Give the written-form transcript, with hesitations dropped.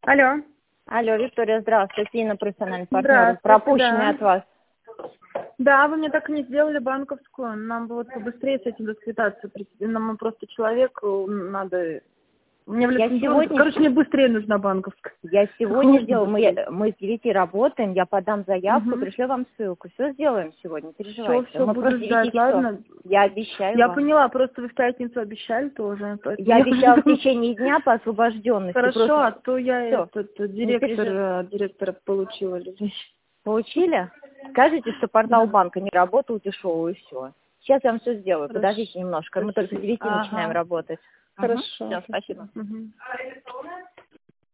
Алло. Алло, Виктория, здравствуйте, Инна, профессиональный партнер. Здравствуйте, Пропущенный да. от вас. Да, вы мне так и не сделали банковскую. Нам бы вот побыстрее с этим расквитаться. Нам просто человеку надо... Мне в Я лицензионку... сегодня, Короче, мне быстрее нужна банковская. я Как сегодня можно сделаю, быстрее. мы с 9 работаем, я подам заявку, Угу. пришлю вам ссылку. Все сделаем сегодня, не переживайте. Все, Мы буду просто 9 ждать, часов. ладно? Я обещаю Я вам. поняла, просто вы в пятницу обещали тоже. Поэтому Я я обещала в подожду. течение дня по освобожденности. Хорошо, а Просто то я все, не переживайте. директора получила вещь. Получили? Скажите, что портал Да. банка не работал дешево и все. Сейчас я вам все сделаю. Хорошо. Подождите немножко. Мы только с Спасибо. 9 начинаем Ага. работать. Хорошо. Все, спасибо. Мгм.